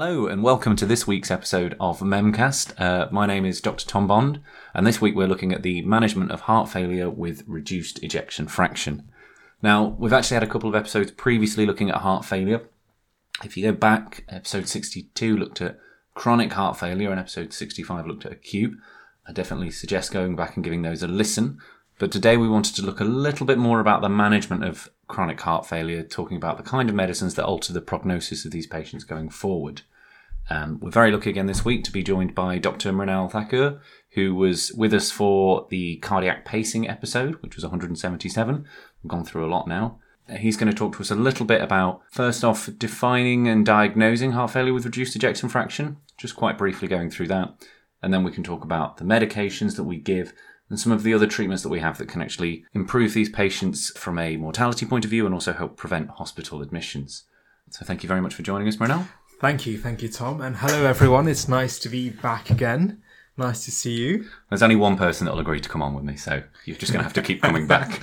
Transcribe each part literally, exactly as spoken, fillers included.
Hello and welcome to this week's episode of Memcast. Uh, my name is Doctor Tom Bond, and this week we're looking at the management of heart failure with reduced ejection fraction. Now, we've actually had a couple of episodes previously looking at heart failure. If you go back, episode sixty-two looked at chronic heart failure and episode sixty-five looked at acute. I definitely suggest going back and giving those a listen. But today we wanted to look a little bit more about the management of chronic heart failure, talking about the kind of medicines that alter the prognosis of these patients going forward. Um, we're very lucky again this week to be joined by Doctor Mrinal Thakur, who was with us for the cardiac pacing episode, which was one hundred seventy-seven. We've gone through a lot now. He's going to talk to us a little bit about, first off, defining and diagnosing heart failure with reduced ejection fraction, just quite briefly going through that. And then we can talk about the medications that we give and some of the other treatments that we have that can actually improve these patients from a mortality point of view and also help prevent hospital admissions. So thank you very much for joining us, Mrinal. Thank you, thank you, Tom. And hello, everyone. It's nice to be back again. Nice to see you. There's only one person that will agree to come on with me, so you're just going to have to keep coming back.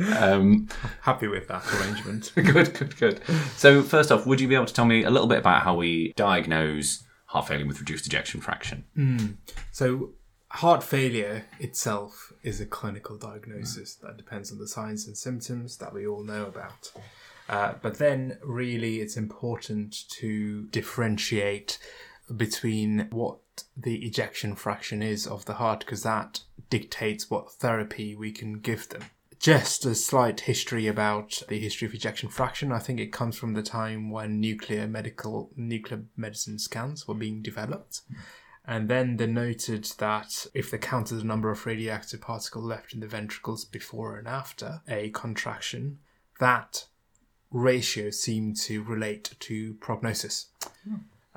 um, Happy with that arrangement. Good, good, good. So first off, would you be able to tell me a little bit about how we diagnose heart failure with reduced ejection fraction? Mm. So heart failure itself is a clinical diagnosis that depends on the signs and symptoms that we all know about. Uh, but then really it's important to differentiate between what the ejection fraction is of the heart, because that dictates what therapy we can give them. Just a slight history about the history of ejection fraction. I think it comes from the time when nuclear medical nuclear medicine scans were being developed. And then they noted that if they counted the number of radioactive particles left in the ventricles before and after a contraction, that ratio seemed to relate to prognosis. Hmm.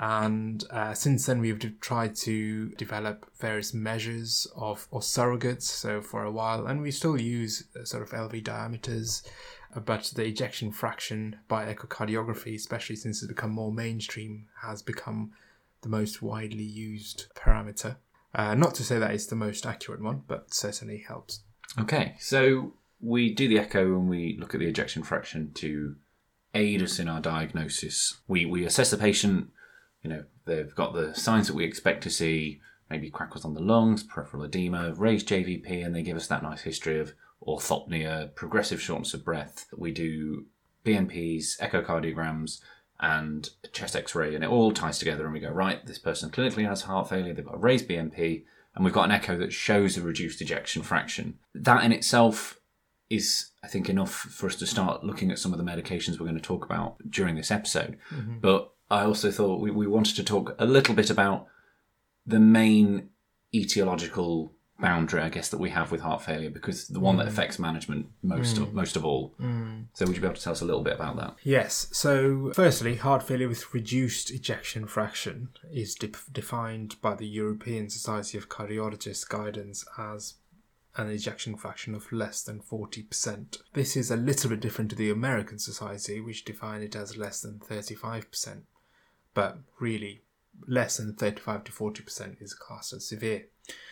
And uh, since then, we've de- tried to develop various measures of or surrogates. So for a while, and we still use uh, sort of L V diameters, uh, but the ejection fraction by echocardiography, especially since it's become more mainstream, has become the most widely used parameter. Uh, not to say that it's the most accurate one, but certainly helps. Okay, so we do the echo and we look at the ejection fraction to aid us in our diagnosis. We we assess the patient. You know, they've got the signs that we expect to see, maybe crackles on the lungs, peripheral edema, raised J V P, and they give us that nice history of orthopnea, progressive shortness of breath. We do B N Ps, echocardiograms, and chest x-ray, and it all ties together, and we go, right, this person clinically has heart failure, they've got a raised B N P, and we've got an echo that shows a reduced ejection fraction. That in itself is, I think, enough for us to start looking at some of the medications we're going to talk about during this episode. Mm-hmm. But I also thought we, we wanted to talk a little bit about the main etiological boundary, I guess, that we have with heart failure, because the one mm. that affects management most mm. of, most of all. Mm. So would you be able to tell us a little bit about that? Yes. So firstly, heart failure with reduced ejection fraction is de- defined by the European Society of Cardiologists guidance as an ejection fraction of less than forty percent. This is a little bit different to the American Society, which define it as less than thirty-five percent. But really, less than thirty-five to forty percent is classed as severe.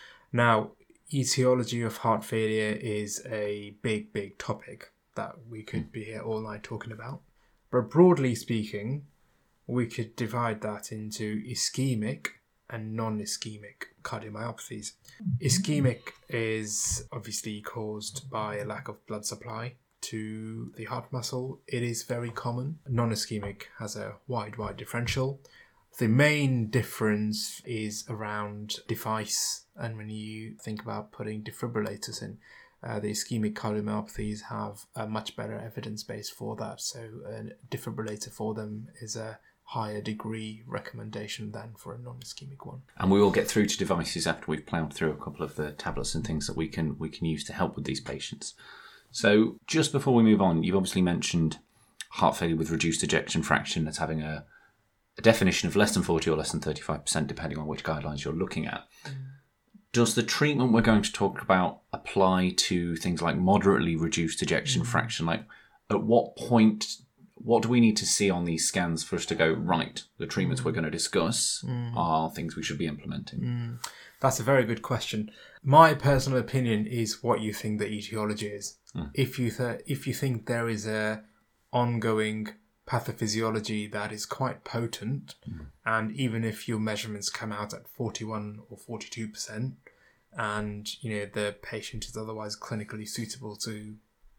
Now, etiology of heart failure is a big, big topic that we could be here all night talking about. But broadly speaking, we could divide that into ischemic and non-ischemic cardiomyopathies. Ischemic is obviously caused by a lack of blood supply to the heart muscle. It is very common. Non-ischemic has a wide, wide differential. The main difference is around device, and when you think about putting defibrillators in, uh, the ischemic cardiomyopathies have a much better evidence base for that. So a defibrillator for them is a higher degree recommendation than for a non-ischemic one. And we will get through to devices after we've ploughed through a couple of the tablets and things that we can we can use to help with these patients. So just before we move on, you've obviously mentioned heart failure with reduced ejection fraction as having a, a definition of less than forty or less than thirty-five percent, depending on which guidelines you're looking at. Mm. Does the treatment we're going to talk about apply to things like moderately reduced ejection mm. fraction? Like, at what point, what do we need to see on these scans for us to go, right, the treatments mm. we're going to discuss mm. are things we should be implementing? Mm. That's a very good question. My personal opinion is what you think the etiology is. Mm. If you th- if you think there is a ongoing pathophysiology that is quite potent. Mm. And even if your measurements come out at forty-one or forty-two percent, and, you know, the patient is otherwise clinically suitable to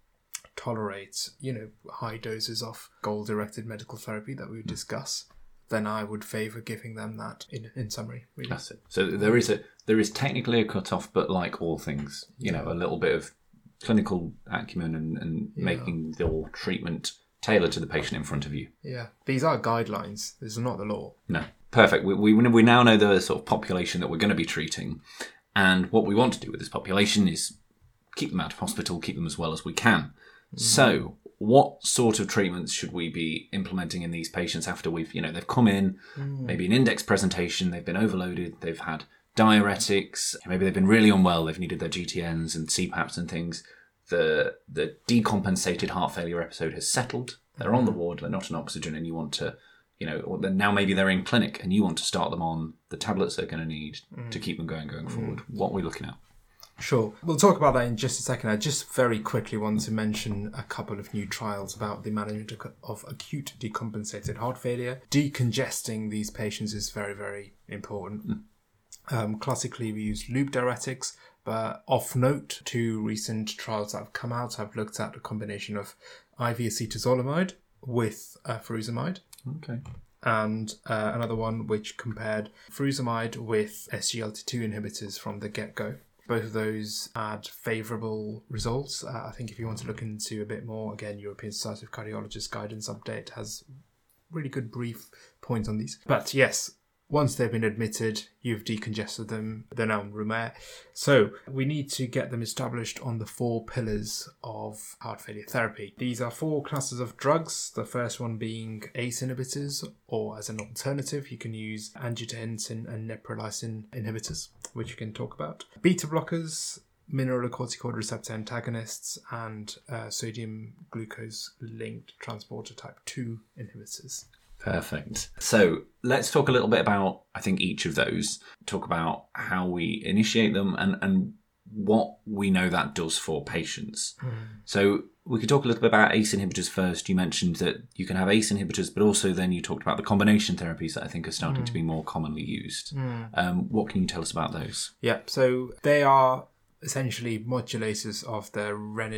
tolerate, you know, high doses of goal-directed medical therapy that we would discuss, then I would favour giving them that in, in summary. Really. That's it. So there is a there is technically a cut-off, but like all things, you know, a little bit of clinical acumen and, and yeah. making your treatment tailored to the patient in front of you. Yeah. These are guidelines. This is not the law. No. Perfect. We, we, we now know the sort of population that we're going to be treating. And what we want to do with this population is keep them out of hospital, keep them as well as we can. Mm. So what sort of treatments should we be implementing in these patients after we've, you know, they've come in, mm. maybe an index presentation, they've been overloaded, they've had diuretics, maybe they've been really unwell, they've needed their G T Ns and C PAPs and things. The the decompensated heart failure episode has settled. They're on the ward, they're not on oxygen, and you want to, you know, or now maybe they're in clinic and you want to start them on the tablets they're going to need mm. to keep them going going forward. Mm. What are we looking at? Sure. We'll talk about that in just a second. I just very quickly want to mention a couple of new trials about the management of acute decompensated heart failure. Decongesting these patients is very, very important. Mm. Um, classically, we use loop diuretics, but off note, two recent trials that have come out have looked at a combination of I V acetazolamide with uh, furosemide. Okay. And uh, another one which compared furosemide with S G L T two inhibitors from the get-go. Both of those had favourable results. Uh, I think if you want to look into a bit more, again, European Society of Cardiologists guidance update has really good brief points on these. But yes, once they've been admitted, you've decongested them, they're now in room air. So we need to get them established on the four pillars of heart failure therapy. These are four classes of drugs. The first one being A C E inhibitors, or as an alternative, you can use angiotensin and neprilysin inhibitors, which you can talk about. Beta blockers, mineralocorticoid receptor antagonists, and uh, sodium glucose linked transporter type two inhibitors. Perfect. So let's talk a little bit about, I think, each of those. Talk about how we initiate them and, and what we know that does for patients. Mm. So we could talk a little bit about A C E inhibitors first. You mentioned that you can have A C E inhibitors, but also then you talked about the combination therapies that I think are starting mm. to be more commonly used. Mm. Um, what can you tell us about those? Yeah, so they are essentially modulators of the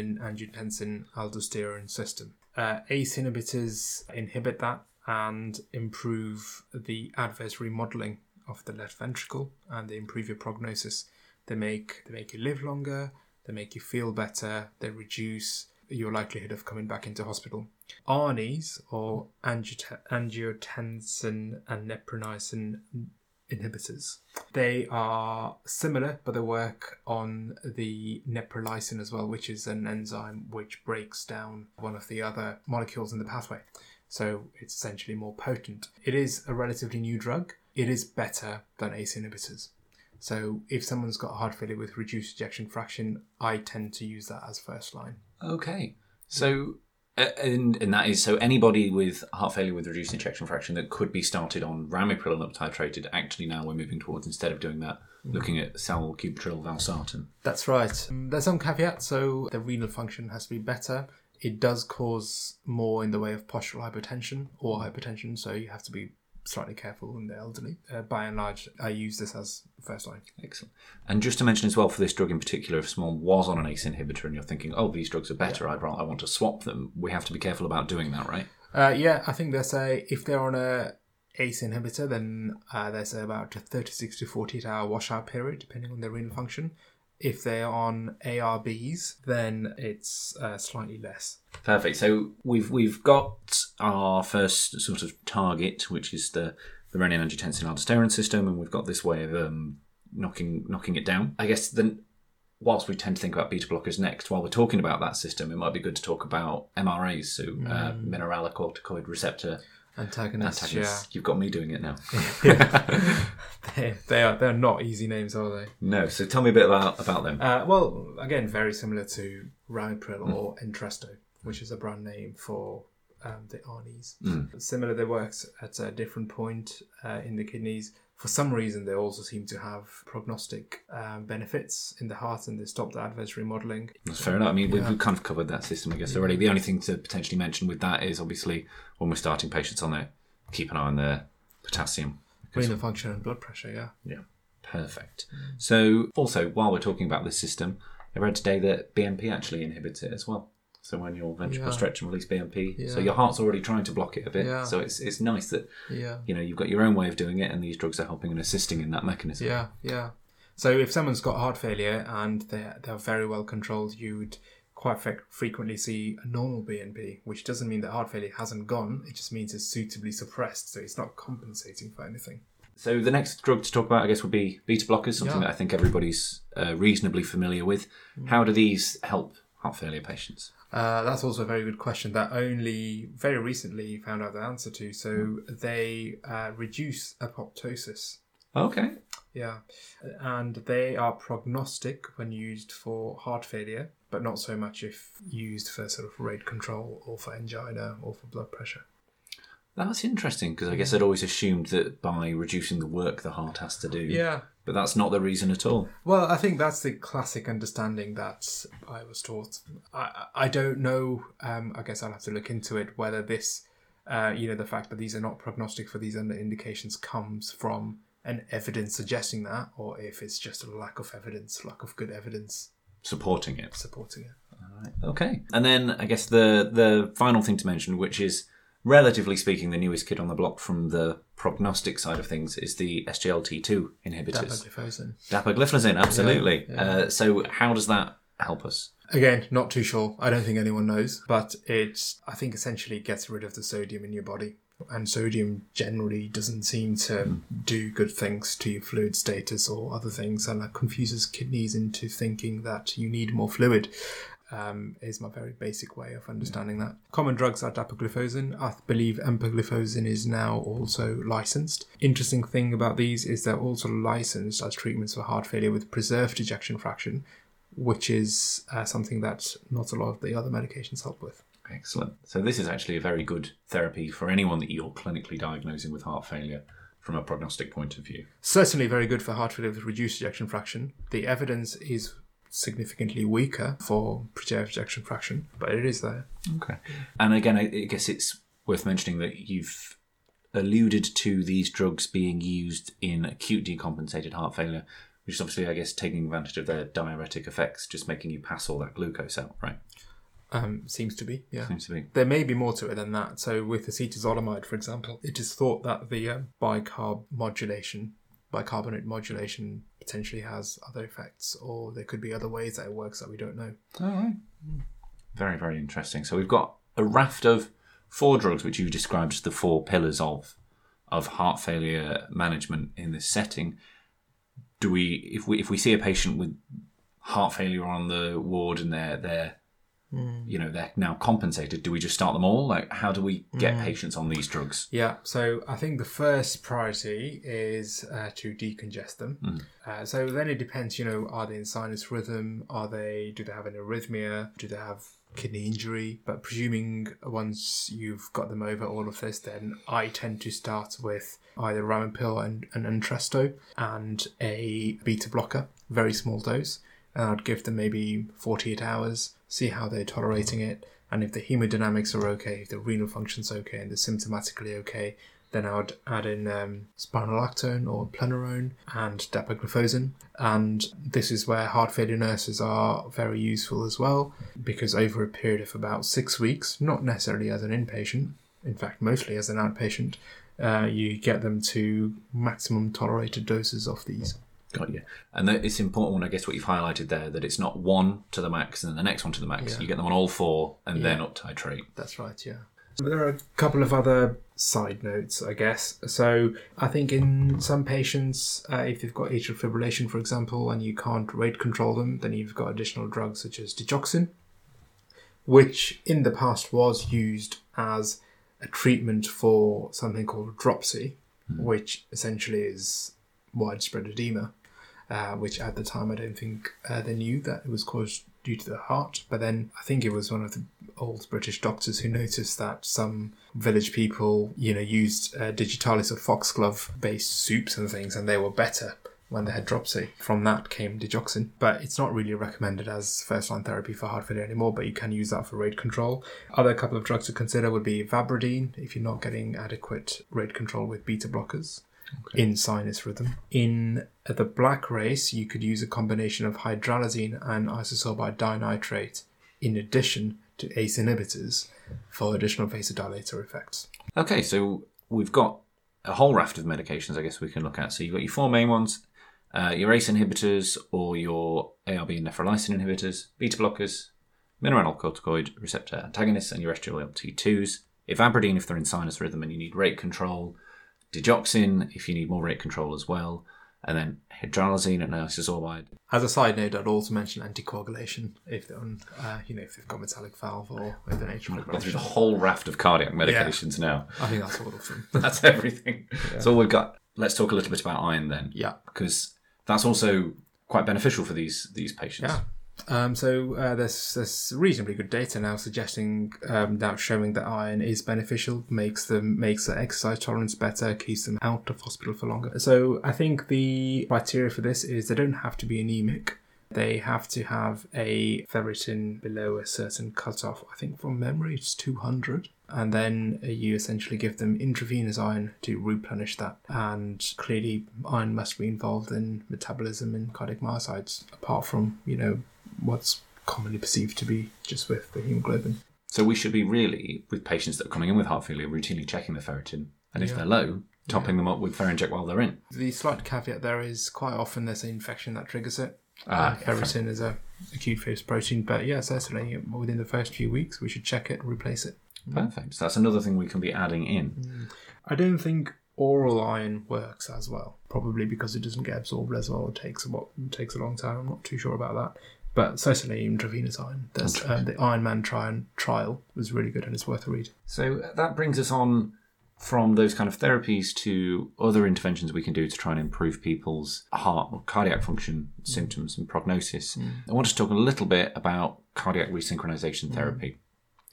renin-angiotensin-aldosterone system. Uh, A C E inhibitors inhibit that and improve the adverse remodeling of the left ventricle, and they improve your prognosis. They make they make you live longer, they make you feel better, they reduce your likelihood of coming back into hospital. A R N Is, or angiot- angiotensin and neprilysin inhibitors, they are similar, but they work on the neprilysin as well, which is an enzyme which breaks down one of the other molecules in the pathway. So it's essentially more potent. It is a relatively new drug. It is better than A C E inhibitors. So if someone's got heart failure with reduced ejection fraction, I tend to use that as first line. Okay. So, uh, and, and that is, so anybody with heart failure with reduced ejection fraction that could be started on ramipril and up-titrated, actually now we're moving towards, instead of doing that, mm. looking at sacubitril valsartan. That's right. Um, there's some caveats. So the renal function has to be better. It does cause more in the way of postural hypertension or hypertension, so you have to be slightly careful in the elderly. Uh, by and large, I use this as first line. Excellent. And just to mention as well, for this drug in particular, if someone was on an A C E inhibitor and you're thinking, oh, these drugs are better, yeah. I'd rather, I want to swap them, we have to be careful about doing that, right? Uh, yeah, I think they say if they're on a A C E inhibitor, then uh, there's about a thirty-six to forty-eight hour washout period, depending on their renal function. If they're on A R Bs, then it's uh, slightly less. Perfect. So we've we've got our first sort of target, which is the, the renin-angiotensin-aldosterone system, and we've got this way of um, knocking knocking it down. I guess then, whilst we tend to think about beta blockers next, while we're talking about that system, it might be good to talk about M R As, so mm. uh, mineralocorticoid receptor Antagonists, Antagonists. Yeah. You've got me doing it now. yeah. they, they are they're not easy names, are they? No. So tell me a bit about, about them. Uh, well, again, very similar to ramipril mm. or Entresto, which is a brand name for um, the A R N Is. Mm. Similar, they work at a different point uh, in the kidneys. for some reason, they also seem to have prognostic um, benefits in the heart, and they stop the adverse remodeling. That's fair enough. I mean, we've, Yeah. we've kind of covered that system, I guess, already. The only thing to potentially mention with that is obviously when we're starting patients on there, keep an eye on their potassium. Renal function and blood pressure, yeah. Yeah, perfect. So also, while we're talking about this system, I read today that B M P actually inhibits it as well. So when you'll ventricle Yeah. stretch and release B M P, Yeah. so your heart's already trying to block it a bit. Yeah. So it's it's nice that Yeah. you know you've got your own way of doing it, and these drugs are helping and assisting in that mechanism. Yeah, yeah. So if someone's got heart failure and they're, they're very well controlled, you would quite fre- frequently see a normal B N P, which doesn't mean that heart failure hasn't gone. It just means it's suitably suppressed, so it's not compensating for anything. So the next drug to talk about, I guess, would be beta blockers, something Yeah. that I think everybody's uh, reasonably familiar with. How do these help heart failure patients? Uh, that's also a very good question that only very recently found out the answer to. So they uh, reduce apoptosis. Okay. Yeah. And they are prognostic when used for heart failure, but not so much if used for sort of rate control or for angina or for blood pressure. That's interesting, because I guess I'd always assumed that by reducing the work the heart has to do. Yeah. But that's not the reason at all. Well, I think that's the classic understanding that I was taught. I, I don't know, um, I guess I'll have to look into it, whether this, uh, you know, the fact that these are not prognostic for these under indications comes from an evidence suggesting that, or if it's just a lack of evidence, lack of good evidence Supporting it. supporting it. All right. Okay. And then I guess the the final thing to mention, which is relatively speaking the newest kid on the block from the prognostic side of things, is the S G L T two inhibitors. Dapagliflozin. Dapagliflozin, absolutely. Yeah, yeah. Uh, so how does that help us? Again, not too sure. I don't think anyone knows, but it, I think, essentially gets rid of the sodium in your body. And sodium generally doesn't seem to do good things to your fluid status or other things, and that confuses kidneys into thinking that you need more fluid. Um, is my very basic way of understanding that. Common drugs are dapagliflozin. I believe empagliflozin is now also licensed. Interesting thing about these is they're also licensed as treatments for heart failure with preserved ejection fraction, which is uh, something that not a lot of the other medications help with. Excellent. So this is actually a very good therapy for anyone that you're clinically diagnosing with heart failure from a prognostic point of view. Certainly very good for heart failure with reduced ejection fraction. The evidence is significantly weaker for preserved ejection fraction, but it is there. Okay. And again, I I guess it's worth mentioning that you've alluded to these drugs being used in acute decompensated heart failure, which is obviously, I guess, taking advantage of their diuretic effects, just making you pass all that glucose out, right? Um, seems to be, yeah. Seems to be. There may be more to it than that. So with acetazolamide, for example, it is thought that the um, bicarb modulation, bicarbonate modulation potentially has other effects, or there could be other ways that it works that we don't know. All right. Very, very interesting. So we've got a raft of four drugs, which you described as the four pillars of of heart failure management in this setting. Do we, if we, if we see a patient with heart failure on the ward and they're they're Mm. you know, they're now compensated, do we just start them all? Like, how do we get mm. patients on these drugs? Yeah, so I think the first priority is uh, to decongest them. Mm. Uh, so then it depends, you know, are they in sinus rhythm? Are they, do they have an arrhythmia? Do they have kidney injury? But presuming once you've got them over all of this, then I tend to start with either Ramipril and, and Entresto and a beta blocker, very small dose. And I'd give them maybe forty-eight hours, see how they're tolerating it. And if the hemodynamics are okay, if the renal function's okay and they're symptomatically okay, then I would add in um, spironolactone or plenarone and dapagliflozin. And this is where heart failure nurses are very useful as well, because over a period of about six weeks, not necessarily as an inpatient, in fact, mostly as an outpatient, uh, you get them to maximum tolerated doses of these. Got you. And that it's important, I guess, what you've highlighted there, that it's not one to the max and then the next one to the max. Yeah. You get them on all four and Yeah. then up titrate. That's right, yeah. There are a couple of other side notes, I guess. So I think in some patients, uh, if they've got atrial fibrillation, for example, and you can't rate control them, then you've got additional drugs such as digoxin, which in the past was used as a treatment for something called dropsy, mm. which essentially is widespread edema. Uh, which at the time I don't think uh, they knew that it was caused due to the heart. But then I think it was one of the old British doctors who noticed that some village people, you know, used uh, digitalis or foxglove-based soups and things, and they were better when they had dropsy. From that came digoxin. But it's not really recommended as first-line therapy for heart failure anymore, but you can use that for rate control. Other couple of drugs to consider would be Vabradine, if you're not getting adequate rate control with beta blockers. Okay. In sinus rhythm. In the black race, you could use a combination of hydralazine and isosorbide dinitrate in addition to A C E inhibitors for additional vasodilator effects. Okay, so we've got a whole raft of medications I guess we can look at. So you've got your four main ones, uh, your A C E inhibitors or your A R B and nephrolysin inhibitors, beta blockers, mineralocorticoid receptor antagonists, and your S G L T twos. Ivabradine if they're in sinus rhythm and you need rate control. Digoxin if you need more rate control as well, and then hydralazine and isosorbide. As a side note, I'd also mention anticoagulation if they're on, uh, you know, if they've got metallic valve or with an atrial fibrillation. There's a whole raft of cardiac medications yeah. now. I think that's all of them. That's everything. Yeah. That's all we've got. Let's talk a little bit about iron then. Yeah, because that's also quite beneficial for these these patients. Yeah. Um, so uh, there's there's reasonably good data now suggesting um, now showing that iron is beneficial, makes them makes their exercise tolerance better, keeps them out of hospital for longer. So I think the criteria for this is they don't have to be anemic. They have to have a ferritin below a certain cutoff. I think from memory it's two hundred. And then you essentially give them intravenous iron to replenish that. And clearly iron must be involved in metabolism in cardiac myocytes, apart from, you know, what's commonly perceived to be just with the hemoglobin. So we should be really, with patients that are coming in with heart failure, routinely checking the ferritin. And if yeah. they're low, topping yeah. them up with Ferinject while they're in. The slight caveat there is quite often there's an infection that triggers it. Ah, uh, ferritin is a acute phase protein, but yeah, certainly within the first few weeks we should check it and replace it. Perfect. So that's another thing we can be adding in. Mm. I don't think oral iron works as well, probably because it doesn't get absorbed as well. It takes a, what, it takes a long time. I'm not too sure about that. But certainly intravenous iron. There's, um, the Ironman tri- trial was really good and it's worth a read. So that brings us on from those kind of therapies to other interventions we can do to try and improve people's heart or cardiac function mm. symptoms and prognosis. Mm. I want to talk a little bit about cardiac resynchronization therapy. Mm.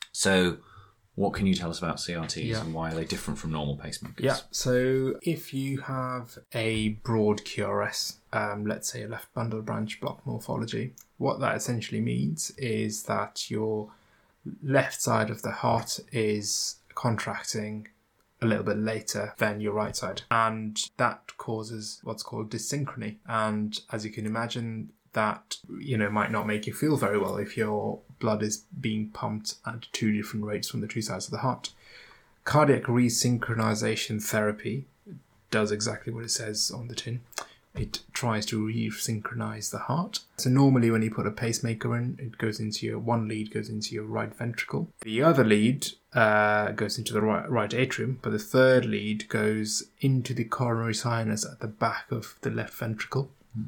So what can you tell us about C R Ts yeah. and why are they different from normal pacemakers? Yeah, so if you have a broad Q R S, um, let's say a left bundle branch block morphology, what that essentially means is that your left side of the heart is contracting a little bit later than your right side. And that causes what's called dyssynchrony. And as you can imagine, that, you know, might not make you feel very well if your blood is being pumped at two different rates from the two sides of the heart. Cardiac resynchronization therapy does exactly what it says on the tin. It tries to resynchronize the heart. So normally when you put a pacemaker in, it goes into your, one lead goes into your right ventricle. The other lead uh, goes into the right, right atrium, but the third lead goes into the coronary sinus at the back of the left ventricle. Mm.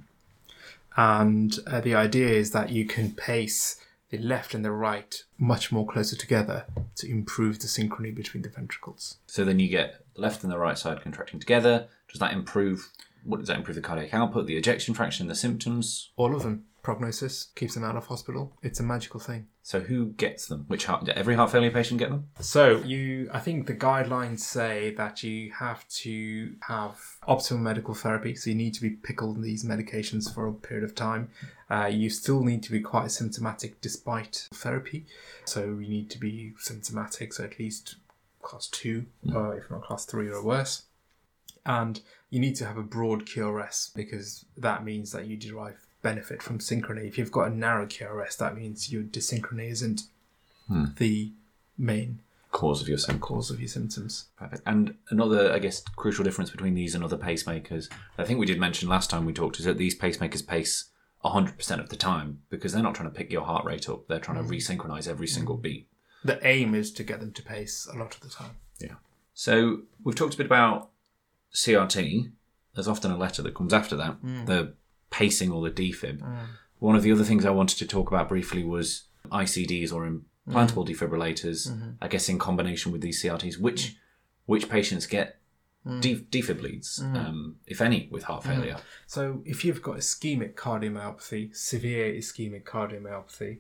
And uh, the idea is that you can pace the left and the right much more closer together to improve the synchrony between the ventricles. So then you get the left and the right side contracting together. Does that improve... What does that improve? The cardiac output, the ejection fraction, the symptoms? All of them. Prognosis, keeps them out of hospital. It's a magical thing. So who gets them? Which heart? Does every heart failure patient get them? So you, I think the guidelines say that you have to have optimal medical therapy. So you need to be pickled these medications for a period of time. Uh, you still need to be quite symptomatic despite therapy. So you need to be symptomatic, so at least class two, mm. or if not class three or worse. And you need to have a broad Q R S because that means that you derive benefit from synchrony. If you've got a narrow Q R S, that means your dysynchrony isn't hmm. the main cause of your symptoms. Cause of your symptoms. Perfect. And another, I guess, crucial difference between these and other pacemakers, I think we did mention last time we talked, is that these pacemakers pace one hundred percent of the time because they're not trying to pick your heart rate up. They're trying mm. to resynchronize every single mm. beat. The aim is to get them to pace a lot of the time. Yeah. So we've talked a bit about C R T. There's often a letter that comes after that, mm. the pacing or the defib. Mm. One of the other things I wanted to talk about briefly was I C Ds or implantable mm. defibrillators, mm-hmm. I guess in combination with these C R Ts. Which mm. which patients get mm. de- defib leads, mm. um, if any, with heart failure? Mm. So if you've got ischemic cardiomyopathy, severe ischemic cardiomyopathy,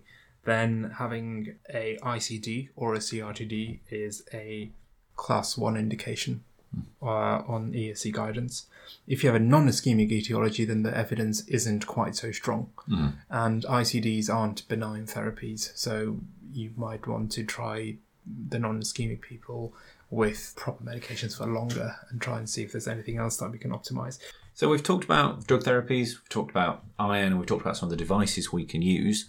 then having a I C D or a C R T D is a class one indication uh, on E S C guidance. If you have a non-ischemic etiology, then the evidence isn't quite so strong. Mm. And I C Ds aren't benign therapies, so you might want to try the non-ischemic people with proper medications for longer and try and see if there's anything else that we can optimize. So we've talked about drug therapies, we've talked about iron, and we've talked about some of the devices we can use.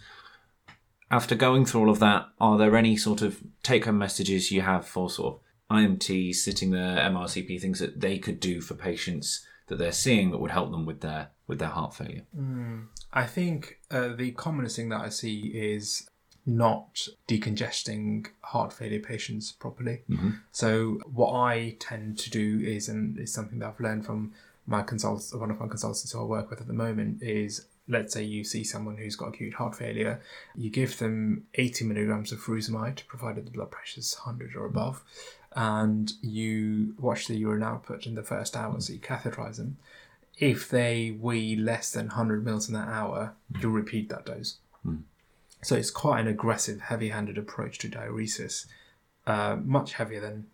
After going through all of that, are there any sort of take-home messages you have for sort of I M Ts sitting there, M R C P, things that they could do for patients that they're seeing that would help them with their with their heart failure? Mm, I think uh, the commonest thing that I see is not decongesting heart failure patients properly. Mm-hmm. So what I tend to do is, and it's something that I've learned from my consult, one of my consultants who I work with at the moment, is let's say you see someone who's got acute heart failure, you give them eighty milligrams of furosemide, provided the blood pressure is one hundred or above, and you watch the urine output in the first hour, so you catheterize them. If they weigh less than one hundred mils in that hour, you'll repeat that dose. Mm. So it's quite an aggressive, heavy-handed approach to diuresis, uh, much heavier than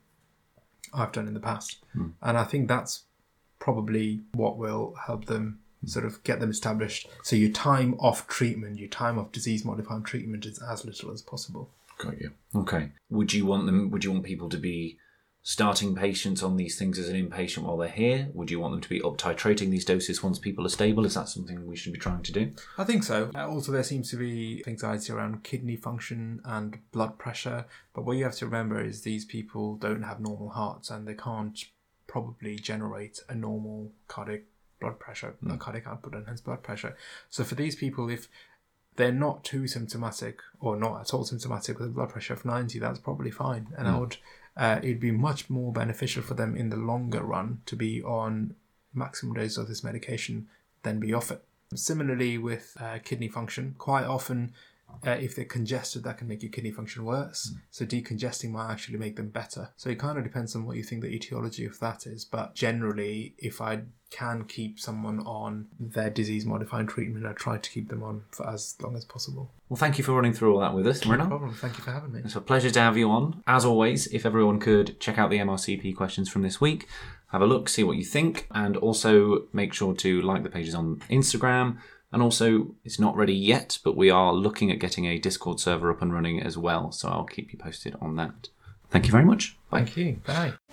I've done in the past. Mm. And I think that's probably what will help them sort of get them established. So your time off treatment, your time off disease-modifying treatment is as little as possible. Got you. Okay. Would you want them? Would you want people to be starting patients on these things as an inpatient while they're here? Would you want them to be up titrating these doses once people are stable? Is that something we should be trying to do? I think so. Uh, also, there seems to be anxiety around kidney function and blood pressure. But what you have to remember is these people don't have normal hearts and they can't probably generate a normal cardiac blood pressure, mm. cardiac output and hence blood pressure. So for these people, if they're not too symptomatic or not at all symptomatic with a blood pressure of ninety, that's probably fine. And mm. I would, uh, it'd be much more beneficial for them in the longer run to be on maximum dose of this medication than be off it. Similarly with uh, kidney function, quite often uh, if they're congested, that can make your kidney function worse. Mm. So decongesting might actually make them better. So it kind of depends on what you think the etiology of that is. But generally, if I can keep someone on their disease-modifying treatment, I try to keep them on for as long as possible. Well, thank you for running through all that with us, Mrinal. No problem. Thank you for having me. It's a pleasure to have you on. As always, if everyone could check out the M R C P questions from this week, have a look, see what you think, and also make sure to like the pages on Instagram. And also, it's not ready yet, but we are looking at getting a Discord server up and running as well, so I'll keep you posted on that. Thank you very much. Bye. Thank you. Bye.